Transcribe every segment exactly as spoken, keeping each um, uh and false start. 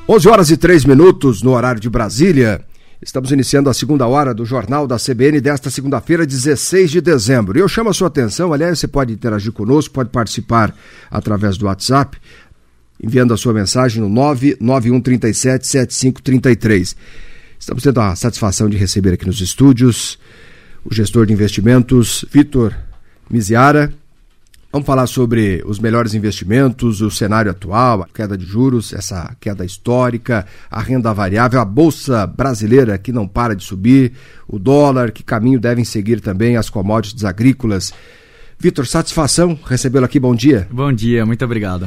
onze horas e três minutos no horário de Brasília. Estamos iniciando a segunda hora do Jornal da C B N desta segunda-feira, dezesseis de dezembro. E eu chamo a sua atenção, aliás, você pode interagir conosco, pode participar através do WhatsApp, enviando a sua mensagem no nove nove um três sete, sete cinco três três. Estamos tendo a satisfação de receber aqui nos estúdios o gestor de investimentos, Vitor Miziara. Vamos falar sobre os melhores investimentos, o cenário atual, a queda de juros, essa queda histórica, a renda variável, a bolsa brasileira que não para de subir, o dólar, que caminho devem seguir também as commodities agrícolas. Vitor, satisfação recebê-lo aqui, bom dia. Bom dia, muito obrigado.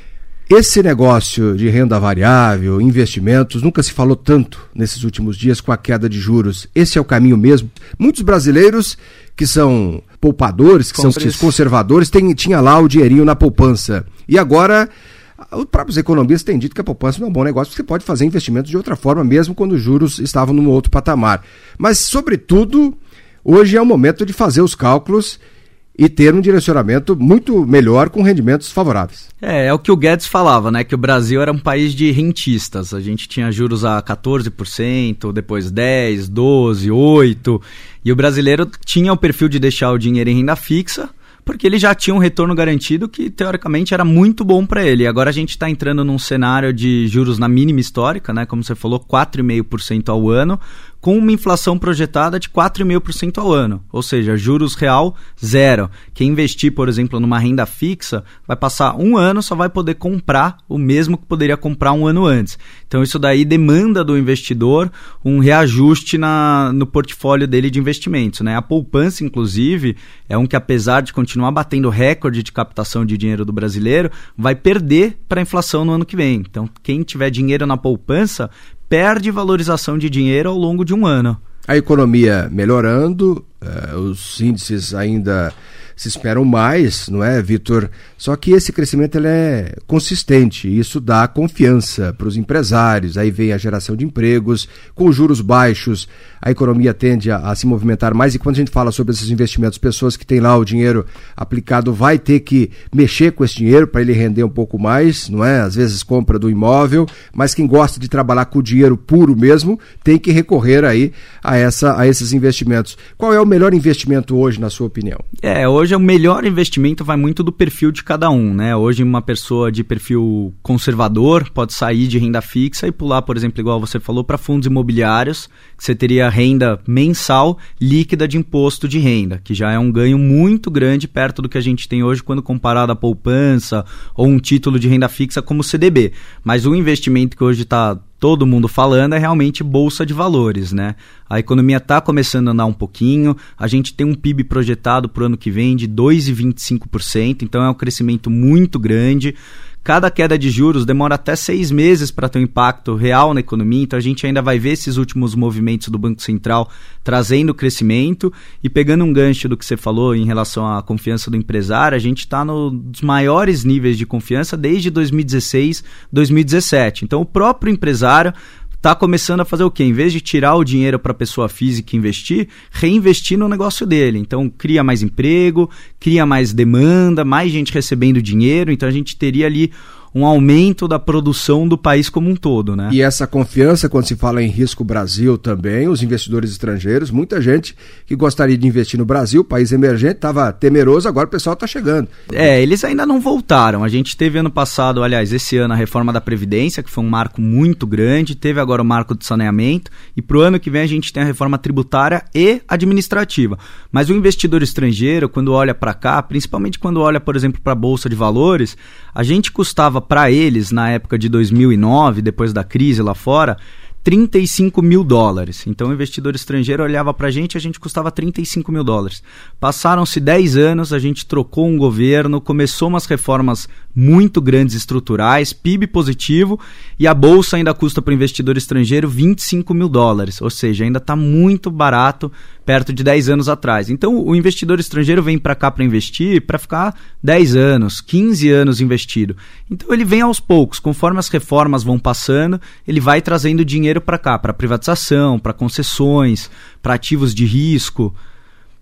Esse negócio de renda variável, investimentos, nunca se falou tanto nesses últimos dias com a queda de juros. Esse é o caminho mesmo? Muitos brasileiros que são poupadores, que Compre... são conservadores, tem, tinha lá o dinheirinho na poupança. E agora, os próprios economistas têm dito que a poupança não é um bom negócio, porque você pode fazer investimentos de outra forma, mesmo quando os juros estavam num outro patamar. Mas, sobretudo, hoje é o momento de fazer os cálculos e ter um direcionamento muito melhor com rendimentos favoráveis. É, é o que o Guedes falava, né? Que o Brasil era um país de rentistas. A gente tinha juros a quatorze por cento, depois dez por cento, doze por cento, oito por cento. E o brasileiro tinha o perfil de deixar o dinheiro em renda fixa, porque ele já tinha um retorno garantido que, teoricamente, era muito bom para ele. Agora a gente está entrando num cenário de juros na mínima histórica, né? Como você falou, quatro vírgula cinco por cento ao ano, com uma inflação projetada de quatro vírgula cinco por cento ao ano, ou seja, juros real zero. Quem investir, por exemplo, numa renda fixa, vai passar um ano, só vai poder comprar o mesmo que poderia comprar um ano antes. Então isso daí demanda do investidor um reajuste na, no portfólio dele de investimentos, né? A poupança, inclusive, é um que, apesar de continuar batendo recorde de captação de dinheiro do brasileiro, vai perder para a inflação no ano que vem. Então, quem tiver dinheiro na poupança perde valorização de dinheiro ao longo de um ano. A economia melhorando, uh, os índices ainda se esperam mais, não é, Vitor? Só que esse crescimento ele é consistente, e isso dá confiança para os empresários, aí vem a geração de empregos, com juros baixos, a economia tende a, a se movimentar mais, e quando a gente fala sobre esses investimentos, pessoas que têm lá o dinheiro aplicado vai ter que mexer com esse dinheiro para ele render um pouco mais, não é? Às vezes compra do imóvel, mas quem gosta de trabalhar com o dinheiro puro mesmo, tem que recorrer aí a, essa, a esses investimentos. Qual é o melhor investimento hoje, na sua opinião? É, hoje o melhor investimento vai muito do perfil de cada um, né? Hoje uma pessoa de perfil conservador pode sair de renda fixa e pular, por exemplo, igual você falou, para fundos imobiliários, que você teria renda mensal líquida de imposto de renda, que já é um ganho muito grande perto do que a gente tem hoje quando comparado à poupança ou um título de renda fixa como o C D B. Mas o investimento que hoje está todo mundo falando é realmente bolsa de valores, né? A economia está começando a andar um pouquinho, a gente tem um P I B projetado para o ano que vem de dois vírgula vinte e cinco por cento, então é um crescimento muito grande. Cada queda de juros demora até seis meses para ter um impacto real na economia, então a gente ainda vai ver esses últimos movimentos do Banco Central trazendo crescimento. E pegando um gancho do que você falou em relação à confiança do empresário, a gente está nos maiores níveis de confiança desde dois mil e dezesseis, dois mil e dezessete. Então o próprio empresário está começando a fazer o quê? Em vez de tirar o dinheiro para a pessoa física investir, reinvestir no negócio dele. Então, cria mais emprego, cria mais demanda, mais gente recebendo dinheiro. Então, a gente teria ali um aumento da produção do país como um todo, né? E essa confiança, quando se fala em risco Brasil também, os investidores estrangeiros, muita gente que gostaria de investir no Brasil, país emergente, estava temeroso, agora o pessoal está chegando. É, eles ainda não voltaram. A gente teve ano passado, aliás, esse ano, a reforma da Previdência, que foi um marco muito grande, teve agora o marco do saneamento, e para o ano que vem a gente tem a reforma tributária e administrativa. Mas o investidor estrangeiro, quando olha para cá, principalmente quando olha, por exemplo, para a Bolsa de Valores, a gente custava para eles, na época de dois mil e nove, depois da crise lá fora, trinta e cinco mil dólares. Então o investidor estrangeiro olhava para a gente e a gente custava trinta e cinco mil dólares. Passaram-se dez anos, a gente trocou um governo, começou umas reformas muito grandes estruturais, P I B positivo, e a bolsa ainda custa para o investidor estrangeiro vinte e cinco mil dólares, ou seja, ainda está muito barato perto de dez anos atrás. Então o investidor estrangeiro vem para cá para investir, para ficar dez anos, quinze anos investido. Então ele vem aos poucos, conforme as reformas vão passando, ele vai trazendo dinheiro para cá, para privatização, para concessões, para ativos de risco.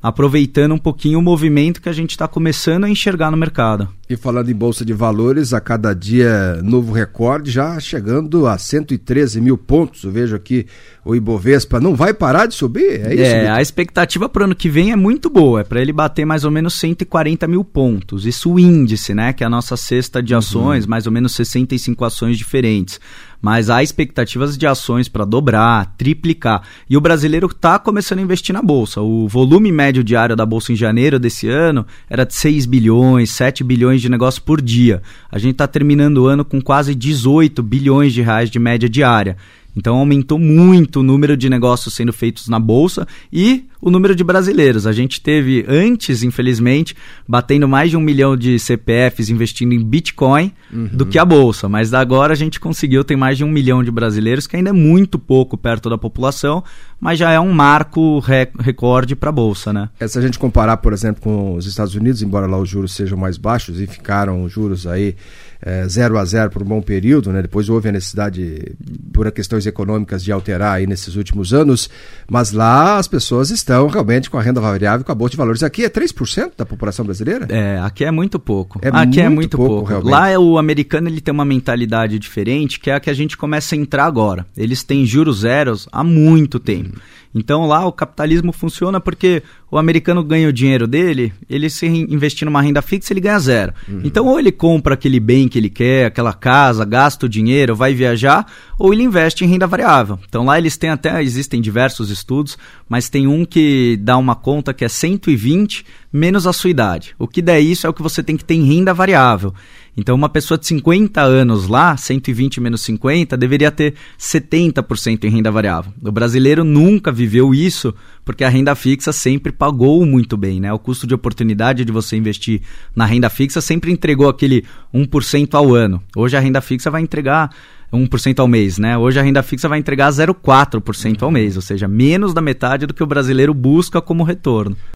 aproveitando um pouquinho o movimento que a gente está começando a enxergar no mercado. E falando em Bolsa de Valores, a cada dia novo recorde, já chegando a cento e treze mil pontos. Eu vejo aqui o Ibovespa não vai parar de subir, é isso? É, Vitor? A expectativa para o ano que vem é muito boa, é para ele bater mais ou menos cento e quarenta mil pontos. Isso o índice, né, que é a nossa cesta de ações, uhum. mais ou menos sessenta e cinco ações diferentes. Mas há expectativas de ações para dobrar, triplicar. E o brasileiro está começando a investir na Bolsa. O volume médio diário da Bolsa em janeiro desse ano era de seis bilhões, sete bilhões de negócio por dia. A gente está terminando o ano com quase dezoito bilhões de reais de média diária. Então aumentou muito o número de negócios sendo feitos na Bolsa e o número de brasileiros. A gente teve antes, infelizmente, batendo mais de um milhão de C P Fs investindo em Bitcoin uhum. do que a Bolsa. Mas agora a gente conseguiu ter mais de um milhão de brasileiros, que ainda é muito pouco perto da população, mas já é um marco rec- recorde para a Bolsa, né? É, se a gente comparar, por exemplo, com os Estados Unidos, embora lá os juros sejam mais baixos e ficaram os juros aí é, zero a zero por um bom período, né? Depois houve a necessidade, por questões econômicas, de alterar aí nesses últimos anos, mas lá as pessoas estão realmente com a renda variável, com a Bolsa de Valores. Aqui é três por cento da população brasileira? É, aqui é muito pouco. É aqui muito é muito pouco. pouco. Lá é o americano, ele tem uma mentalidade diferente, que é a que a gente começa a entrar agora. Eles têm juros zeros há muito tempo. Hum. Então lá o capitalismo funciona porque o americano ganha o dinheiro dele, ele se investir numa renda fixa, ele ganha zero. Uhum. Então ou ele compra aquele bem que ele quer, aquela casa, gasta o dinheiro, vai viajar, ou ele investe em renda variável. Então lá eles têm até, existem diversos estudos, mas tem um que dá uma conta que é cento e vinte menos a sua idade. O que der isso é o que você tem que ter em renda variável. Então uma pessoa de cinquenta anos lá, cento e vinte menos cinquenta, deveria ter setenta por cento em renda variável. O brasileiro nunca viveu isso, porque a renda fixa sempre pagou muito bem, né? O custo de oportunidade de você investir na renda fixa sempre entregou aquele um por cento ao ano. Hoje a renda fixa vai entregar um por cento ao mês, né? Hoje a renda fixa vai entregar zero vírgula quatro por cento ao mês, ou seja, menos da metade do que o brasileiro busca como retorno.